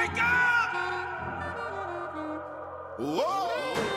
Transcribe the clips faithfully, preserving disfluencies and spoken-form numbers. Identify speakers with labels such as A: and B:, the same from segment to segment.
A: Wake up! Whoa!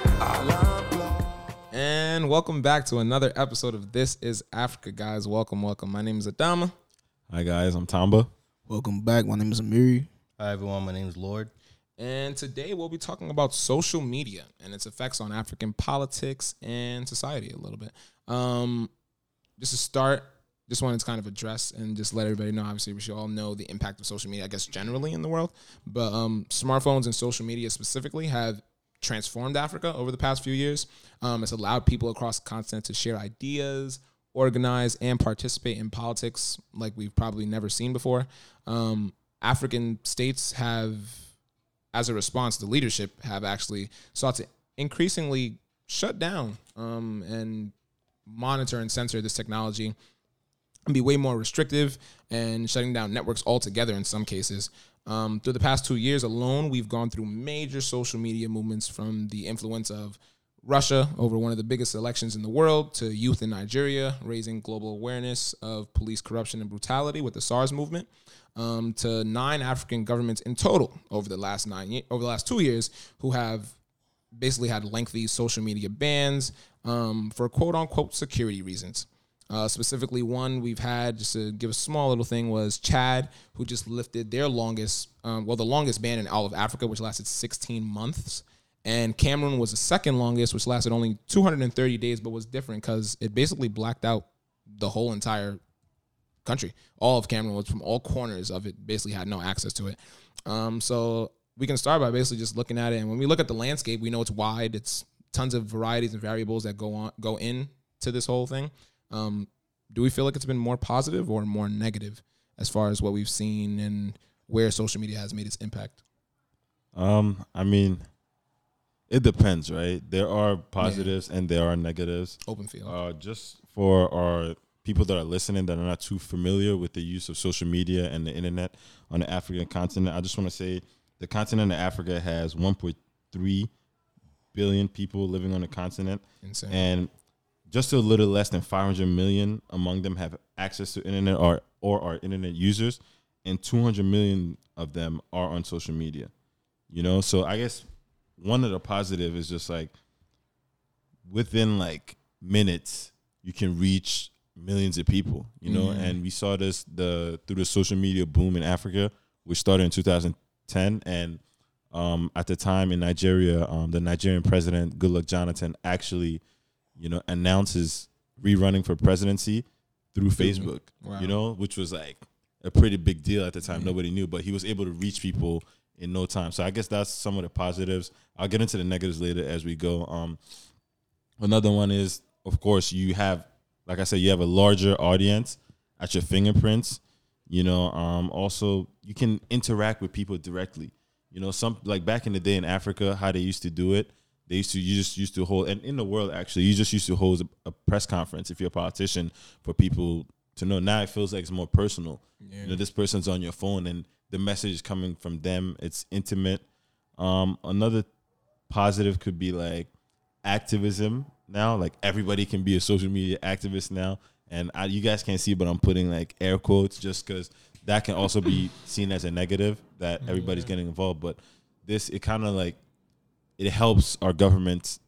B: And welcome back to another episode of This is Africa, guys. Welcome, welcome. My name is Adama.
C: Hi, guys. I'm Tamba.
D: Welcome back. My name is Amiri.
E: Hi, everyone. My name is Lord.
B: And today we'll be talking about social media and its effects on African politics and society a little bit. Um, just to start, just wanted to kind of address and just let everybody know, obviously, we should all know the impact of social media, I guess, generally in the world. But um, smartphones and social media specifically have transformed Africa over the past few years. Um, it's allowed people across the continent to share ideas, organize, and participate in politics like we've probably never seen before. Um, African states have, as a response to leadership, have actually sought to increasingly shut down um, and monitor and censor this technology and be way more restrictive and shutting down networks altogether in some cases. Um, through the past two years alone, we've gone through major social media movements, from the influence of Russia over one of the biggest elections in the world to youth in Nigeria raising global awareness of police corruption and brutality with the SARS movement, um, to nine African governments in total over the last nine ye- over the last two years who have basically had lengthy social media bans um, for quote unquote security reasons. Uh, specifically, one we've had, just to give a small little thing, was Chad, who just lifted their longest, um, well, the longest ban in all of Africa, which lasted sixteen months. And Cameroon was the second longest, which lasted only two hundred thirty days, but was different because it basically blacked out the whole entire country. All of Cameroon was from all corners of it, basically had no access to it. Um, so we can start by basically just looking at it. And when we look at the landscape, we know it's wide. It's tons of varieties and variables that go on, go in to this whole thing. Um, do we feel like it's been more positive or more negative as far as what we've seen and where social media has made its impact?
C: Um, I mean, it depends, right? There are positives yeah. and there are negatives.
B: Open field.
C: Uh, just for our people that are listening that are not too familiar with the use of social media and the internet on the African continent, I just want to say the continent of Africa has one point three billion people living on the continent.
B: Insane.
C: And just a little less than five hundred million among them have access to internet or, or are internet users, and two hundred million of them are on social media. You know, so I guess one of the positive is just like within like minutes, you can reach millions of people, you know, mm-hmm. and we saw this the through the social media boom in Africa, which started in two thousand ten. And um, at the time in Nigeria, um, the Nigerian president, Goodluck Jonathan, actually you know, announces rerunning for presidency through Facebook, wow. you know, which was like a pretty big deal at the time. Mm-hmm. Nobody knew, but he was able to reach people in no time. So I guess that's some of the positives. I'll get into the negatives later as we go. Um, another one is, of course, you have, like I said, you have a larger audience at your fingerprints. You know, um, also you can interact with people directly. You know, some like back in the day in Africa, how they used to do it. They used to, you just used to hold, and in the world actually, you just used to hold a, a press conference if you're a politician for people to know. Now it feels like it's more personal. Yeah. You know, this person's on your phone and the message is coming from them. It's intimate. Um, another positive could be like activism now. Like everybody can be a social media activist now. And I, you guys can't see, but I'm putting like air quotes just because that can also be seen as a negative that everybody's getting involved. But this, it kind of like, it helps our governments,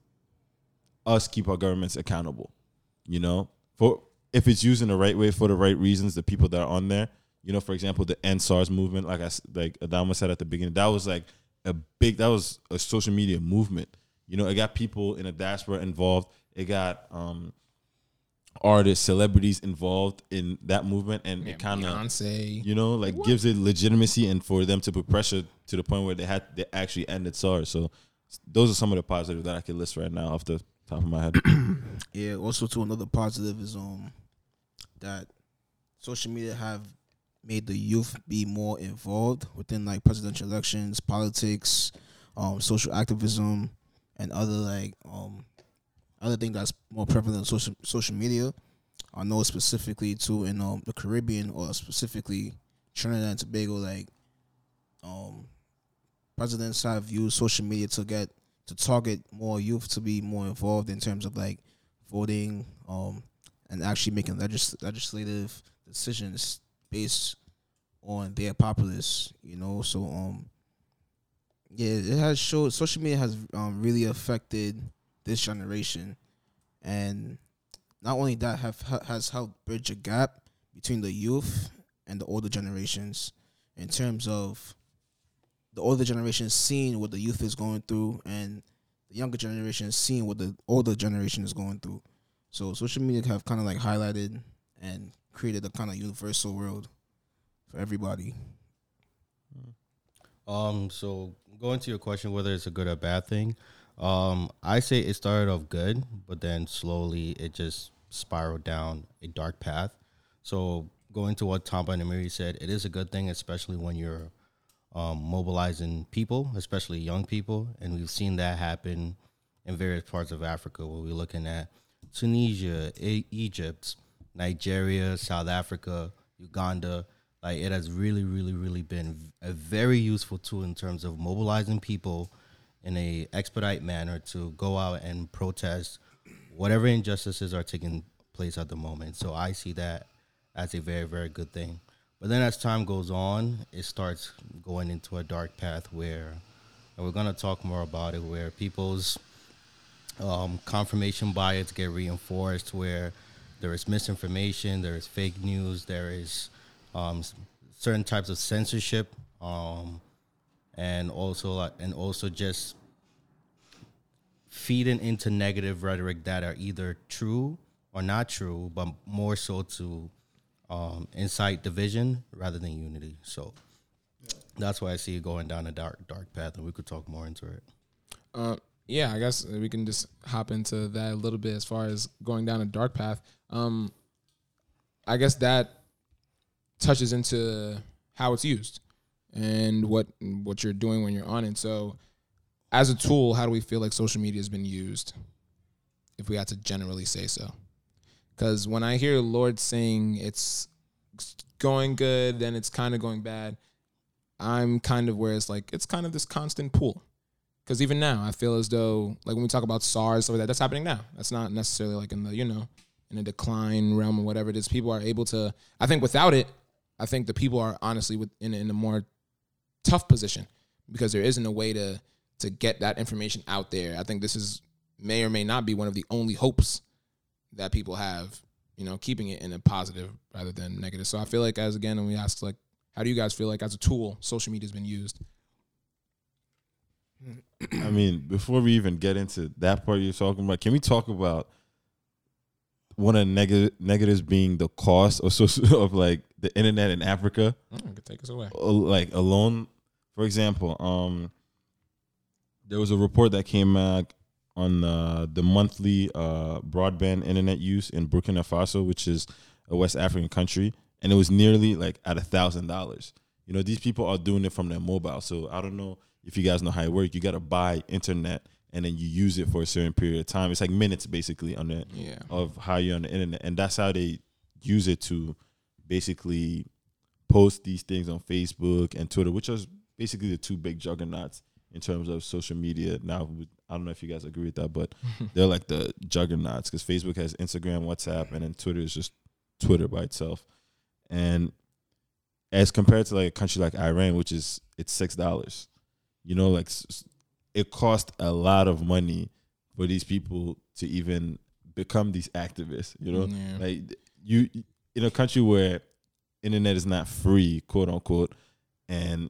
C: us keep our governments accountable, you know, for if it's used in the right way for the right reasons, the people that are on there, you know, for example, the End SARS movement, like I, like Adama said at the beginning, that was like a big, that was a social media movement. You know, it got people in the diaspora involved. It got um, artists, celebrities involved in that movement. And yeah, it kind of,
B: Beyonce,
C: you know, like what? gives it legitimacy and for them to put pressure to the point where they had, they actually ended SARS. So those are some of the positives that I can list right now off the top of my head.
D: Yeah, also too, another positive is um that social media have made the youth be more involved within like presidential elections, politics, um, social activism, and other like um other thing that's more prevalent on social social media. I know specifically too in um the Caribbean or specifically Trinidad and Tobago, like um. presidents have used social media to get to target more youth to be more involved in terms of like voting, um, and actually making legis- legislative decisions based on their populace. You know, so um, Yeah, it has showed social media has um, really affected this generation, and not only that have ha- has helped bridge a gap between the youth and the older generations in terms of the older generation seeing what the youth is going through and the younger generation seeing what the older generation is going through. So social media have kind of like highlighted and created a kind of universal world for everybody.
E: Um, so going to your question, whether it's a good or bad thing, um, I say it started off good, but then slowly it just spiraled down a dark path. So going to what Tamba and Amiri said, it is a good thing, especially when you're um, mobilizing people, especially young people, and we've seen that happen in various parts of Africa. Where we're looking at Tunisia, e- Egypt, Nigeria, South Africa, Uganda. Like, it has really, really, really been a very useful tool in terms of mobilizing people in a expedite manner to go out and protest whatever injustices are taking place at the moment. So I see that as a very, very good thing. But then as time goes on, it starts going into a dark path where, and we're going to talk more about it, where people's um, confirmation bias get reinforced, where there is misinformation, there is fake news, there is um, certain types of censorship, um, and also like, and also just feeding into negative rhetoric that are either true or not true, but more so to um, incite division rather than unity. So that's why I see it going down a dark, dark path, and we could talk more into it.
B: Uh, yeah, I guess we can just hop into that a little bit as far as going down a dark path. Um, I guess that touches into how it's used and what what you're doing when you're on it. So as a tool, how do we feel like social media has been used, if we had to generally say so? Because when I hear Lord saying it's going good, then it's kind of going bad, I'm kind of where it's like, it's kind of this constant pool. Because even now, I feel as though, like when we talk about SARS, stuff like that, that's happening now. That's not necessarily like in the, you know, in a decline realm or whatever it is. People are able to, I think without it, I think the people are honestly with, in, in a more tough position because there isn't a way to to get that information out there. I think this is may or may not be one of the only hopes that people have, you know, keeping it in a positive rather than negative. So I feel like, as again, when we ask, like, how do you guys feel like as a tool, social media has been used?
C: I mean, before we even get into that part you're talking about, can we talk about one of the neg- negatives being the cost of social, of like the internet in Africa?
B: Mm, could take us away.
C: Uh, Like alone, for example, um, there was a report that came out on uh, the monthly uh, broadband internet use in Burkina Faso, which is a West African country, and it was nearly like at a thousand dollars. You know, these people are doing it from their mobile. So I don't know if you guys know how it works. You got to buy internet and then you use it for a certain period of time. It's like minutes basically on the
B: Yeah.
C: of how you're on the internet, and that's how they use it to basically post these things on Facebook and Twitter, which are basically the two big juggernauts in terms of social media. Now, I don't know if you guys agree with that, but they're like the juggernauts because Facebook has Instagram, WhatsApp, and then Twitter is just Twitter by itself. And as compared to like a country like Iran, which is it's six dollars, you know, like it cost a lot of money for these people to even become these activists. You know,
B: Yeah.
C: like you in a country where internet is not free, quote unquote, and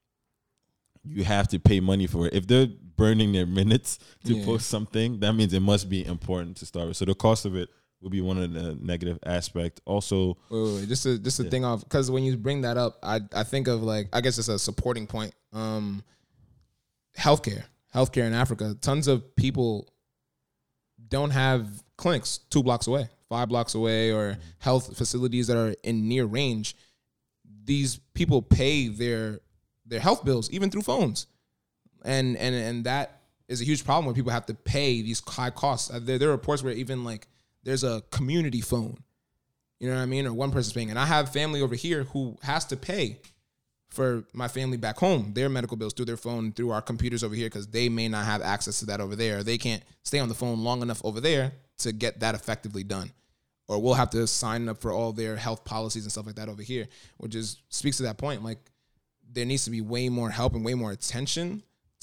C: you have to pay money for it. If they're burning their minutes to
B: Yeah.
C: post something, that means it must be important to start with. So the cost of it would be one of the negative aspects. Also,
B: Wait, wait, wait. Just to just to
C: Yeah.
B: think of, because when you bring that up, I I think of like, I guess it's a supporting point. Um, healthcare, healthcare in Africa, tons of people don't have clinics two blocks away, five blocks away, or health facilities that are in near range. These people pay their their health bills even through phones, and and and that is a huge problem where people have to pay these high costs. Uh, There, there are reports where even like there's a community phone, you know what I mean, or one person's paying. And I have family over here who has to pay for my family back home, their medical bills through their phone, through our computers over here, because they may not have access to that over there. They can't stay on the phone long enough over there to get that effectively done. Or we'll have to sign up for all their health policies and stuff like that over here, which is speaks to that point. Like, there needs to be way more help and way more attention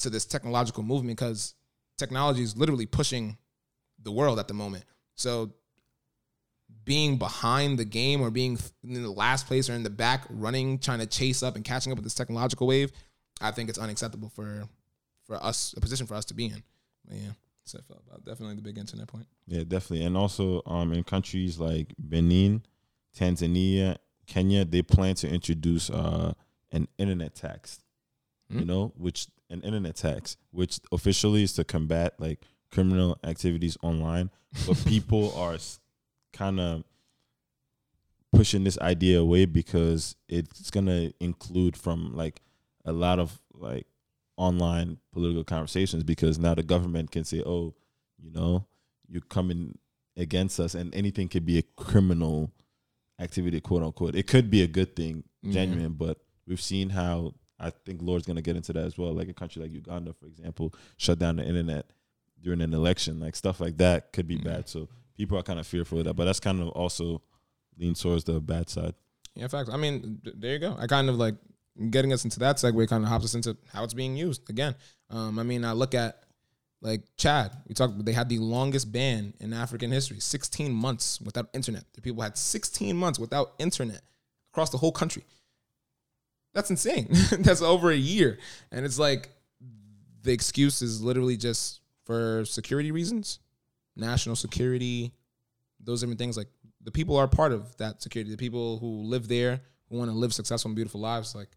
B: to this technological movement because technology is literally pushing the world at the moment. So being behind the game or being in the last place or in the back running, trying to chase up and catching up with this technological wave, I think it's unacceptable for for us, a position for us to be in. But yeah, so I felt about definitely the big internet point.
C: Yeah, definitely. And also um, in countries like Benin, Tanzania, Kenya, they plan to introduce uh, an internet tax, mm-hmm. you know, which an internet tax, which officially is to combat like criminal activities online. But people are kind of pushing this idea away because it's going to include from like a lot of like online political conversations, because now the government can say, oh, you know, you're coming against us, and anything could be a criminal activity, quote unquote. It could be a good thing, genuine, mm-hmm. but we've seen how, I think Lord's going to get into that as well. Like a country like Uganda, for example, shut down the internet during an election. Like stuff like that could be mm-hmm. bad. So people are kind of fearful of that, but that's kind of also lean towards the bad side.
B: Yeah, facts. I mean, there you go. I kind of like getting us into that segue kind of hops us into how it's being used again. Um, I mean, I look at like Chad. We talked. They had the longest ban in African history, sixteen months without internet. The people had sixteen months without internet across the whole country. That's insane. That's over a year, and it's like the excuse is literally just for security reasons, national security, those different things. Like the people are part of that security. The people who live there, who want to live successful and beautiful lives, like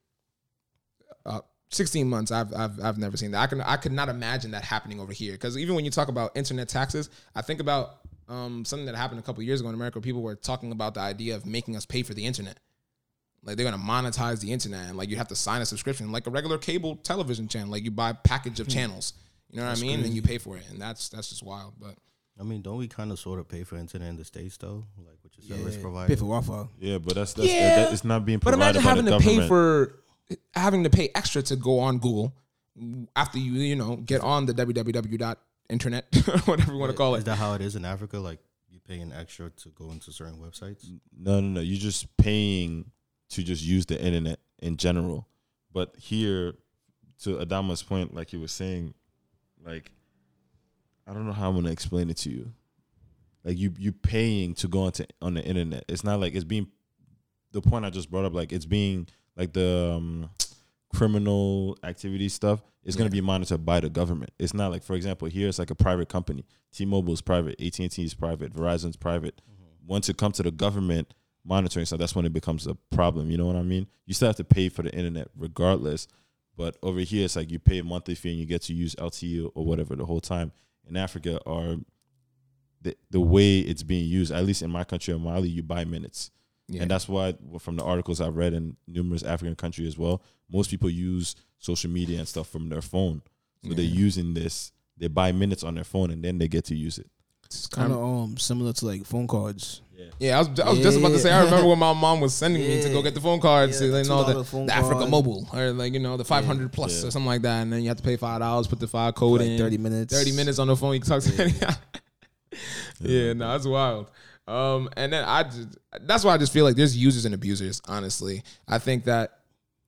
B: uh, sixteen months. I've I've I've never seen that. I can I could not imagine that happening over here. Because even when you talk about internet taxes, I think about um, something that happened a couple of years ago in America. Where people were talking about the idea of making us pay for the internet. Like they're gonna monetize the internet, and like you have to sign a subscription, like a regular cable television channel. Like you buy a package of channels. You know what that's I mean? Crazy. And you pay for it, and that's that's just wild. But
E: I mean, don't we kind of sort of pay for internet in the States though, like with your service
D: yeah,
E: provider?
D: Pay for Wi-Fi.
C: Yeah, but that's that's
B: yeah,
C: that, it's not being
B: provided. But imagine
C: by
B: having
C: the
B: to
C: government.
B: pay for having to pay extra to go on Google after you you know get on the www dot internet whatever you want to call it.
E: Is that how it is in Africa? Like you paying extra to go into certain websites?
C: No, no, no. You're just paying to just use the internet in general. But here, to Adama's point, like he was saying, like, I don't know how I'm going to explain it to you. Like, you you paying to go onto on the internet. It's not like it's being, the point I just brought up, like, it's being, like, the um, criminal activity stuff is yeah. going to be monitored by the government. It's not like, for example, here it's like a private company. T-Mobile is private. A T and T is private. Verizon's private. Mm-hmm. Once it comes to the government monitoring stuff, that's when it becomes a problem. You know what I mean? You still have to pay for the internet regardless. But over here, it's like you pay a monthly fee and you get to use L T E or whatever the whole time. In Africa, or the the way it's being used, at least in my country of Mali, you buy minutes. Yeah. And that's why from the articles I've read in numerous African countries as well, most people use social media and stuff from their phone. So yeah. they're using this, they buy minutes on their phone and then they get to use it.
D: It's kind of um similar to like phone cards.
B: Yeah, yeah I was I was yeah. just about to say. I remember when my mom was sending yeah. me to go get the phone cards, yeah, you know, the, the Africa card. Mobile or like you know the five hundred yeah. plus yeah. or something like that, and then you have to pay five dollars, put the file code like in,
D: thirty minutes,
B: thirty minutes on the phone. You can talk to yeah, yeah no, that's wild. Um, and then I just, that's why I just feel like there's users and abusers. Honestly, I think that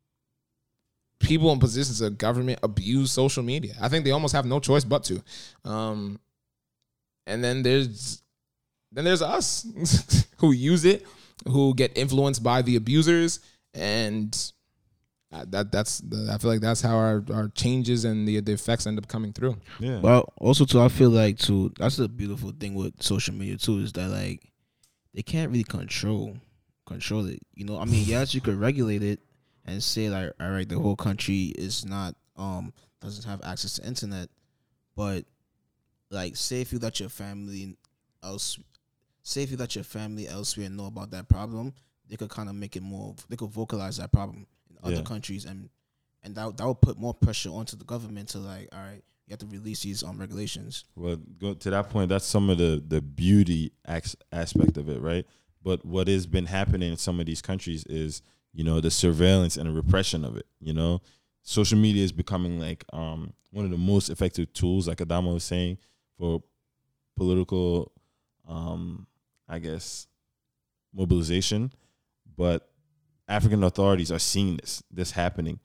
B: people in positions of government abuse social media. I think they almost have no choice but to. Um, and then there's then there's us who use it, who get influenced by the abusers, and that that's the, I feel like that's how our, our changes and the the effects end up coming through.
C: Yeah.
D: Well, also too, I feel like too that's the beautiful thing with social media too is that like they can't really control control it. You know, I mean, yes, you could regulate it and say like, all right, the whole country is not um doesn't have access to internet, but like say if you let your family else say if you let your family elsewhere know about that problem, they could kind of make it more, they could vocalize that problem in other
C: yeah. countries,
D: and and that that would put more pressure onto the government to like, all right, you have to release these um regulations.
C: Well, go to that point, that's some of the the beauty as- aspect of it, right? But what has been happening in some of these countries is, you know, the surveillance and the repression of it. You know, social media is becoming like um one of the most effective tools, like Adama was saying, for political, um, I guess, mobilization. But African authorities are seeing this, this happening.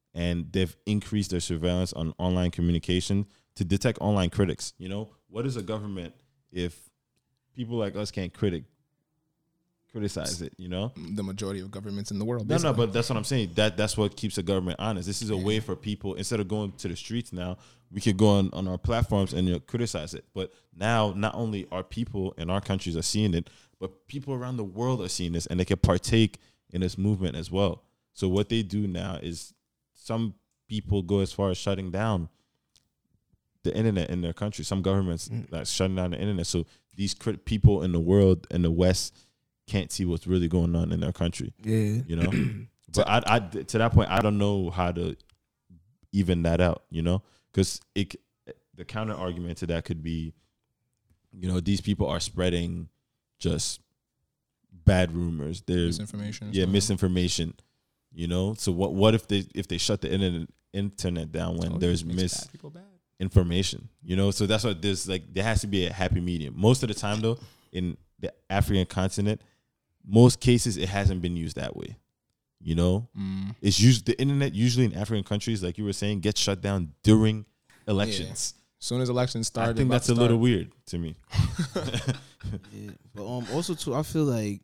C: and they've increased their surveillance on online communication to detect online critics. You know, what is a government if people like us can't critic criticize it? You know,
B: The majority of governments in the world.
C: no, no,
B: basically.
C: but that's what I'm saying. That that's what keeps the government honest. This is a
B: Yeah.
C: way for people, instead of going to the streets now, we could go on, on our platforms and you know, criticize it. But now, not only are people in our countries are seeing it, but people around the world are seeing this, and they can partake in this movement as well. So what they do now is, some people go as far as shutting down the internet in their country. Some governments
D: Mm.
C: that's shutting down the internet, so these crit- people in the world in the West can't see what's really going on in their country.
D: Yeah.
C: You know, but I, I, to that point, I don't know how to even that out. You know, because it, the counter argument to that could be, you know, these people are spreading just bad rumors. They're
B: Misinformation.
C: yeah,
B: so-
C: misinformation. You know, so what? What if they if they shut the internet internet down when
B: Oh,
C: there's
B: it makes bad people bad.
C: misinformation? You know, so that's what there's like. There has to be a happy medium. Most of the time, though, in the African continent, most cases it hasn't been used that way. You know,
B: Mm.
C: it's used the internet usually in African countries, like you were saying, gets shut down during elections.
B: As soon as elections start,
C: I think that's a little weird to me.
D: Yeah. But um, also too, I feel like,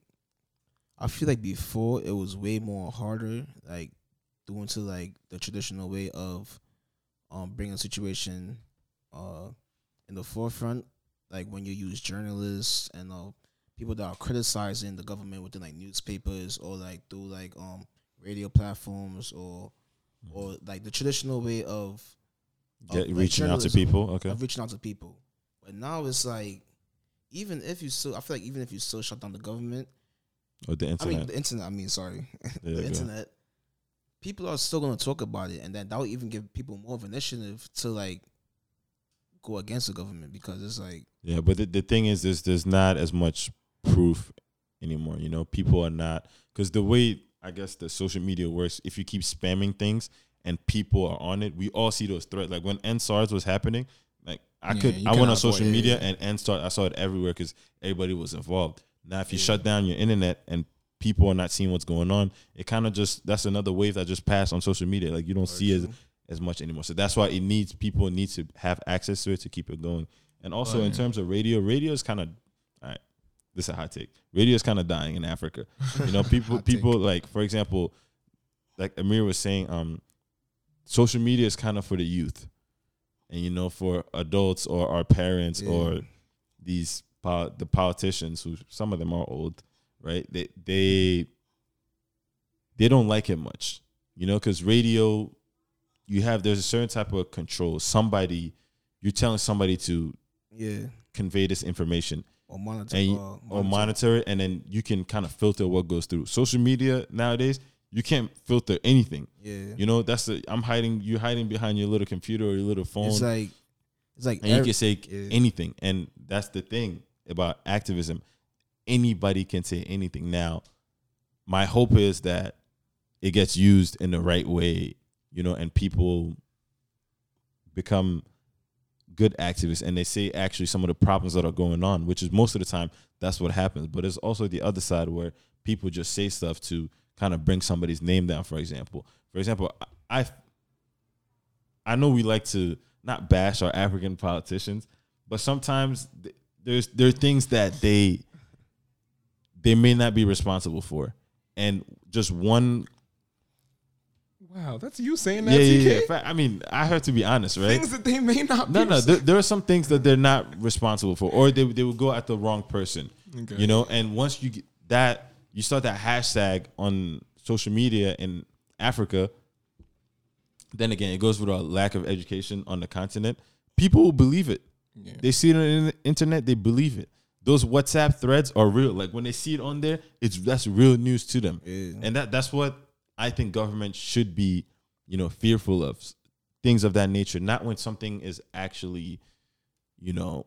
D: I feel like before it was way more harder, like doing to like the traditional way of, um, bringing a situation, uh, in the forefront, like when you use journalists and uh, people that are criticizing the government within like newspapers or like through like um radio platforms or or like the traditional way of, of,
C: Get,
D: like,
C: reaching out to
D: journalism,
C: people. Okay.
D: of reaching out to people. But now it's like, even if you still, I feel like even if you still shut down the government,
C: Or the
D: I
C: internet.
D: mean the internet. I mean, sorry,
C: There
D: the
C: you go.
D: internet. People are still gonna talk about it, and then that will even give people more of an initiative to like go against the government because it's like,
C: Yeah, but the, the thing is, there's there's not as much proof anymore. You know, people are not, because the way I guess the social media works, if you keep spamming things and people are on it, we all see those threats. Like when N SARS was happening, like I
B: Yeah,
C: could,
B: you
C: I went
B: cannot
C: on social
B: avoid it,
C: media
B: yeah.
C: and N SARS, I saw it everywhere because everybody was involved. Now, if you
D: Yeah.
C: shut down your internet and people are not seeing what's going on, it kind of just, that's another wave that just passed on social media. Like you don't see as as much anymore. So that's why it needs, people need to have access to it to keep it going. And also in
B: Right.
C: terms of radio, radio is kind of, all right, this is a hot take. Radio is kind of dying in Africa. You know, people,
B: Hot take.
C: people like, for example, like Amir was saying, um, social media is kind of for the youth, and you know, for adults or our parents
D: Yeah.
C: or these pol- the politicians who some of them are old, right? They they they don't like it much, you know, because radio, you have there's a certain type of control. Somebody, you're telling somebody to
D: yeah,
C: convey this information
D: or monitor,
C: and you-
D: uh,
C: or monitor it, and then you can kind of filter what goes through. Social media nowadays, you can't filter anything.
D: Yeah,
C: You know, that's the I'm hiding. You're hiding behind your little computer or your little phone,
D: it's like, it's like
C: and you
D: every-
C: can say
D: yeah.
C: anything. And that's the thing about activism. Anybody can say anything. Now, my hope is that it gets used in the right way, you know, and people become good activists and they say actually some of the problems that are going on, which is most of the time that's what happens. But there's also the other side where people just say stuff to kind of bring somebody's name down. For example, for example, I I know we like to not bash our African politicians, but sometimes th- there's there are things that they they may not be responsible for, and just one.
B: Wow, that's you saying that,
C: Yeah, yeah,
B: T K?
C: yeah. Fa- I mean, I have to be honest, right?
B: Things that they may not
C: No,
B: be.
C: no. There, there are some things that they're not responsible for, or they they would go at the wrong person.
B: Okay.
C: You know, and once you get that, you start that hashtag on social media in Africa. Then again, it goes with our lack of education on the continent. People will believe it.
B: Yeah.
C: They see it on the internet, they believe it. Those WhatsApp threads are real. Like when they see it on there, it's that's real news to them.
D: Yeah.
C: And that that's what I think government should be, you know, fearful of. Things of that nature. Not when something is actually, you know,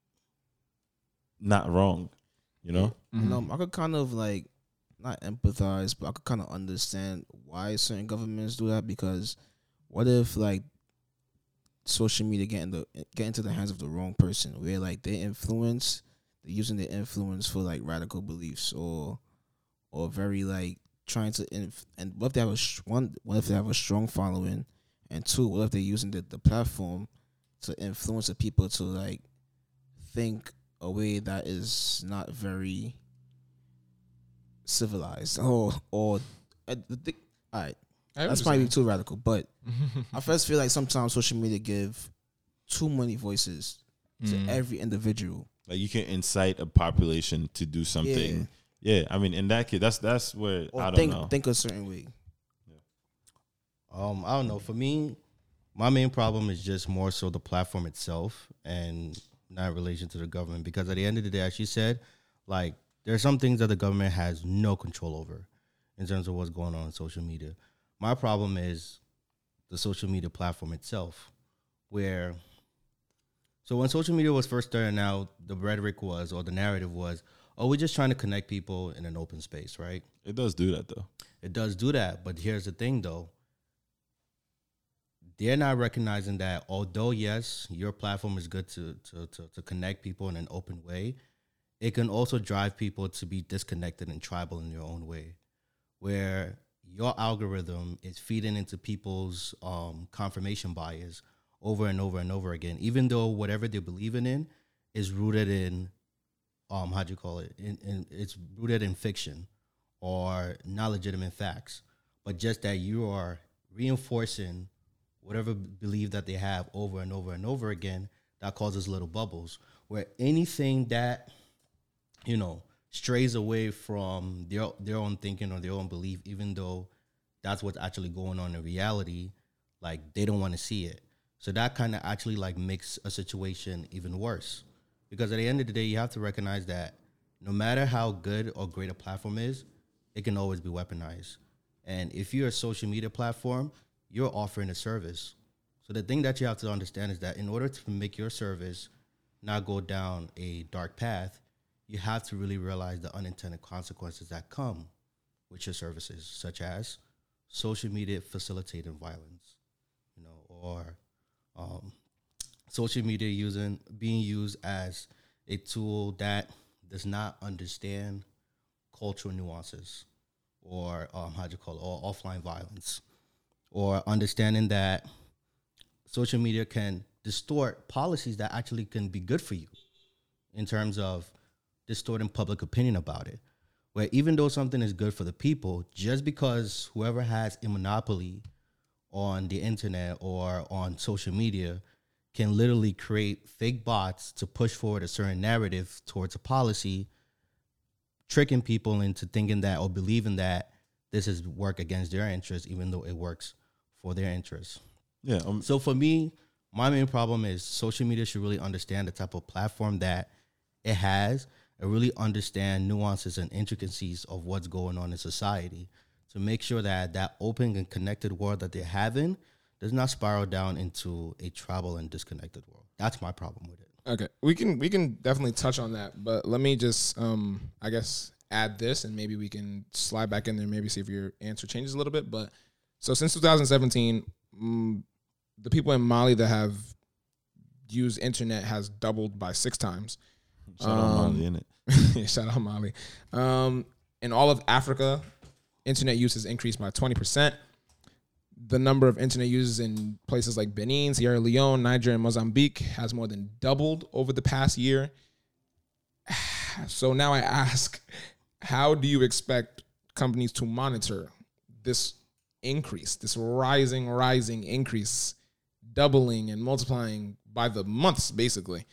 C: not wrong. You know?
B: Mhm.
D: And um, I could kind of like not empathize, but I could kind of understand why certain governments do that. Because what if like social media get in the get into the hands of the wrong person, where like they influence, they're using their influence for like radical beliefs or or very like trying to inf- and what if they have a sh- one? What if they have a strong following, and two, what if they're using the, the platform to influence the people to like think a way that is not very civilized or or uh, the thi- all right.
B: I
D: That's probably too radical, but I first feel like sometimes social media give too many voices to
B: Mm.
D: every individual.
C: Like you can incite a population to do something. Yeah, I mean, in that case, that's that's where
D: Or
C: I don't
D: think
C: know.
D: think a certain way.
E: Um, I don't know. For me, my main problem is just more so the platform itself and not in relation to the government. Because at the end of the day, as she said, like there are some things that the government has no control over in terms of what's going on in social media. My problem is the social media platform itself, where so when social media was first starting out, the rhetoric was or the narrative was, oh, we're just trying to connect people in an open space, right?
C: It does do that though.
E: It does do that, but here's the thing though. They're not recognizing that although, yes, your platform is good to, to, to, to connect people in an open way, it can also drive people to be disconnected and tribal in their own way, where your algorithm is feeding into people's um, confirmation bias over and over and over again, even though whatever they're believing in is rooted in, um, how'd you call it? In, in, it's rooted in fiction or not legitimate facts, but just that you are reinforcing whatever belief that they have over and over and over again, that causes little bubbles where anything that, you know, strays away from their their own thinking or their own belief, even though that's what's actually going on in reality, like they don't want to see it. So that kind of actually like makes a situation even worse. Because at the end of the day, you have to recognize that no matter how good or great a platform is, it can always be weaponized. And if you're a social media platform, you're offering a service. So the thing that you have to understand is that in order to make your service not go down a dark path, you have to really realize the unintended consequences that come with your services, such as social media facilitating violence, you know, or um, social media using being used as a tool that does not understand cultural nuances, or um, how do you call it, or offline violence, or understanding that social media can distort policies that actually can be good for you in terms of distorting public opinion about it. Where even though something is good for the people, just because whoever has a monopoly on the internet or on social media can literally create fake bots to push forward a certain narrative towards a policy, tricking people into thinking that or believing that this is work against their interests, even though it works for their interests.
C: Yeah. Um,
E: So for me, my main problem is social media should really understand the type of platform that it has and really understand nuances and intricacies of what's going on in society to make sure that that open and connected world that they're having does not spiral down into a tribal and disconnected world. That's my problem with it.
B: Okay, we can we can definitely touch on that, but let me just um I guess add this, and maybe we can slide back in there, maybe see if your answer changes a little bit. But so since two thousand seventeen, mm, the people in Mali that have used internet has doubled by six times.
C: shout out
B: Um,
C: Molly, innit?
B: Yeah, shout out Mali. Um, in all of Africa, internet use has increased by twenty percent. The number of internet users in places like Benin, Sierra Leone, Niger, and Mozambique has more than doubled over the past year. So now I ask, how do you expect companies to monitor this increase, this rising, rising increase, doubling and multiplying by the months, basically?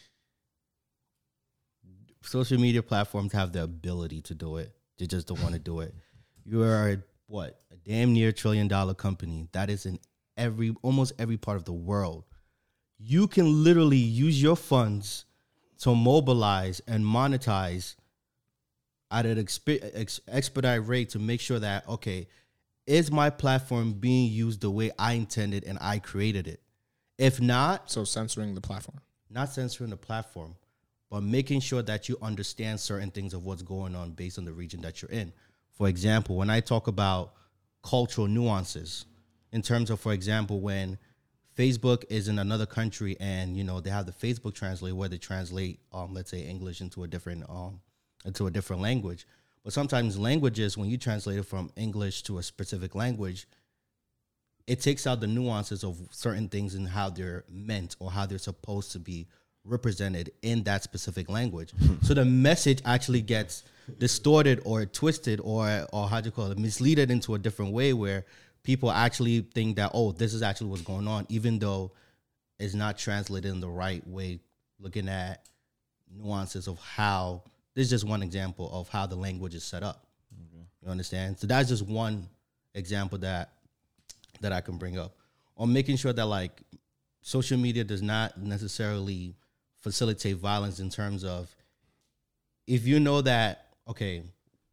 E: Social media platforms have the ability to do it. They just don't want to do it. You are what? A damn near trillion dollar company that is in every, almost every part of the world. You can literally use your funds to mobilize and monetize at an exp- ex- expedite rate to make sure that, okay, is my platform being used the way I intended and I created it? If not,
B: So censoring the platform.
E: not censoring the platform, but making sure that you understand certain things of what's going on based on the region that you're in. For example, when I talk about cultural nuances, in terms of, for example, when Facebook is in another country and, you know, they have the Facebook translate where they translate, um, let's say English into a different, um, into a different language. But sometimes languages, when you translate it from English to a specific language, it takes out the nuances of certain things and how they're meant or how they're supposed to be represented in that specific language. So the message actually gets distorted or twisted or or how do you call it, misleaded into a different way where people actually think that, oh, this is actually what's going on, even though it's not translated in the right way, looking at nuances of how, this is just one example of how the language is set up. Okay. You understand? So that's just one example that that I can bring up. On making sure that like social media does not necessarily facilitate violence in terms of, if you know that, okay,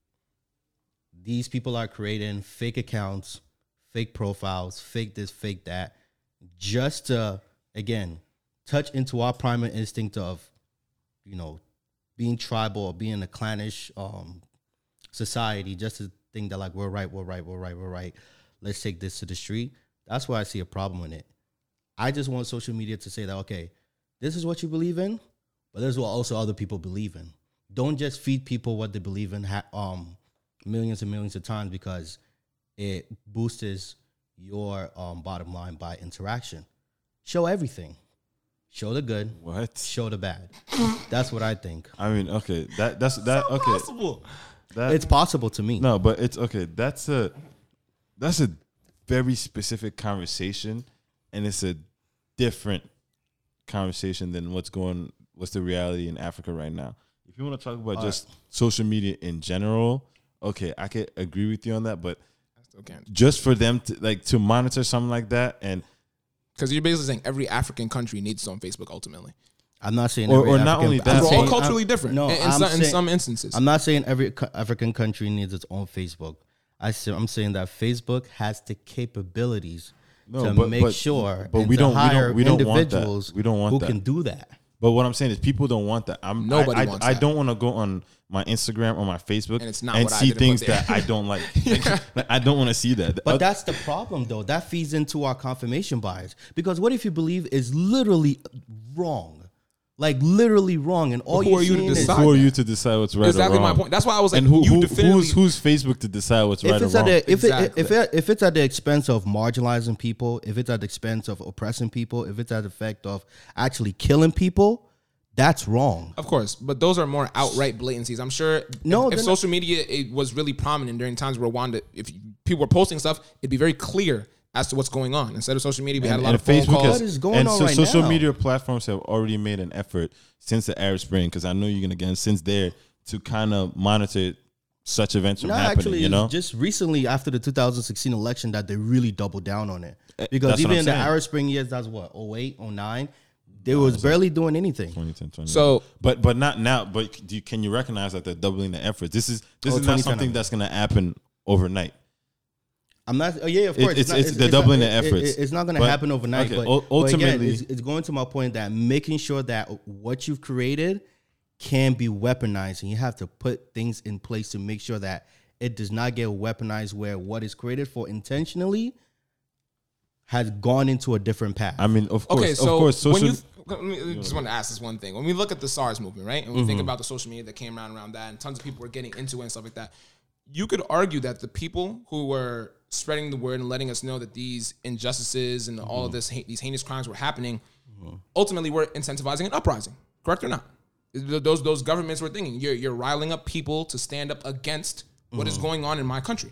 E: these people are creating fake accounts, fake profiles, fake this, fake that, just to, again, touch into our primal instinct of, you know, being tribal or being a clannish um, society, just to think that like, we're right, we're right, we're right, we're right. Let's take this to the street. That's why I see a problem in it. I just want social media to say that, okay, this is what you believe in, but this is what also other people believe in. Don't just feed people what they believe in ha- um, millions and millions of times because it boosts your um, bottom line by interaction. Show everything. Show the good.
C: What?
E: Show the bad. That's what I think.
C: I mean, okay, that that's that okay.
B: Possible.
C: That,
E: It's possible to me.
C: no, but it's okay. That's a that's a very specific conversation, and it's a different conversation than what's going. What's the reality in Africa right now? If you want to talk about
E: All
C: just social media in general, okay, I could agree with you on that. But
B: I still can't.
C: just for them to like to monitor something like that, and
B: Because you're basically saying every African country needs its own Facebook ultimately.
E: I'm not saying
C: Or-
E: every
C: or not
E: African-
C: only
E: I'm
C: that,
B: We're all
E: saying-
B: culturally
E: I'm-
B: different
E: No,
B: in, in,
E: I'm
B: some, in
E: saying-
B: some instances.
E: I'm not saying every co- African country needs its own Facebook. I say, I'm saying that Facebook has the capabilities
C: No,
E: to
C: but-
E: make
C: but-
E: sure
C: but
E: and
C: we
E: to
C: don't- we don't-
E: hire
C: we don't want that.
E: individuals
C: We don't want
E: who
C: that.
E: can do that.
C: But what I'm saying is people don't want that. I'm
B: Nobody
C: I, I,
B: wants
C: I
B: that.
C: don't want to go on my Instagram or my Facebook
B: And it's not
C: and
B: what I
C: see
B: didn't
C: things
B: put there.
C: that I don't like. Like, like, I don't want to see that.
E: But
C: Uh,
E: that's the problem, though. That feeds into our confirmation bias. Because what if you believe is literally wrong? Like literally wrong, and all
B: who
E: you're
B: are you to
E: seeing is
B: decide?
C: who are
B: that.
C: you to decide what's right
B: exactly
C: or wrong?
B: my point. That's why I was like,
C: And who,
B: you
C: who
B: definitively.
C: who's who's Facebook to decide what's
E: if
C: right or
E: it's at
C: wrong?
E: the, if
B: Exactly.
E: it, if it, if it's at the expense of marginalizing people, if it's at the expense of oppressing people, if it's at the effect of actually killing people, that's wrong.
B: Of course, but those are more outright blatancies. I'm sure
E: No,
B: if, if
E: they're
B: social media it was really prominent during times where Rwanda, if people were posting stuff, it'd be very clear as to what's going on. Instead of social media, we had a lot of phone calls.
E: What is going
C: and
E: on
C: so
E: right
C: social
E: now?
C: media platforms have already made an effort since the Arab Spring, because I know you're gonna get since there to kind of monitor such events from
E: No,
C: happening.
E: actually,
C: You know,
E: it's just recently after the two thousand sixteen election that they really doubled down on it. Because
C: that's what
E: even
C: I'm
E: in the
C: saying.
E: Arab Spring years, that's what, oh eight, oh nine, they was barely doing anything.
C: twenty ten, twenty
B: So-
C: but but not now. But do you, can you recognize that they're doubling the efforts? This is this
E: Oh,
C: is not
E: twenty ten,
C: something
E: I mean.
C: that's gonna happen overnight.
E: I'm not. Oh yeah, of
C: It-
E: course.
C: it's-
E: not-
C: it's- they're doubling
E: not,
C: the
E: it- it-
C: efforts.
E: it's not going to
C: But-
E: happen overnight.
C: okay,
E: but,
C: ul-
E: but again,
C: ultimately-
E: it's, it's going to my point that making sure that what you've created can be weaponized, and you have to put things in place to make sure that it does not get weaponized, where what is created for intentionally has gone into a different path.
C: I mean, of course,
B: Okay, so
C: of course, social.
B: when you let me, just want to ask this one thing. When we look at the SARS movement, right, and we
C: Mm-hmm.
B: think about the social media that came around around that, and tons of people were getting into it and stuff like that, you could argue that the people who were spreading the word and letting us know that these injustices and all of this ha- these heinous crimes were happening, ultimately were incentivizing an uprising. Correct or not? Those those governments were thinking you're you're riling up people to stand up against what is going on in my country.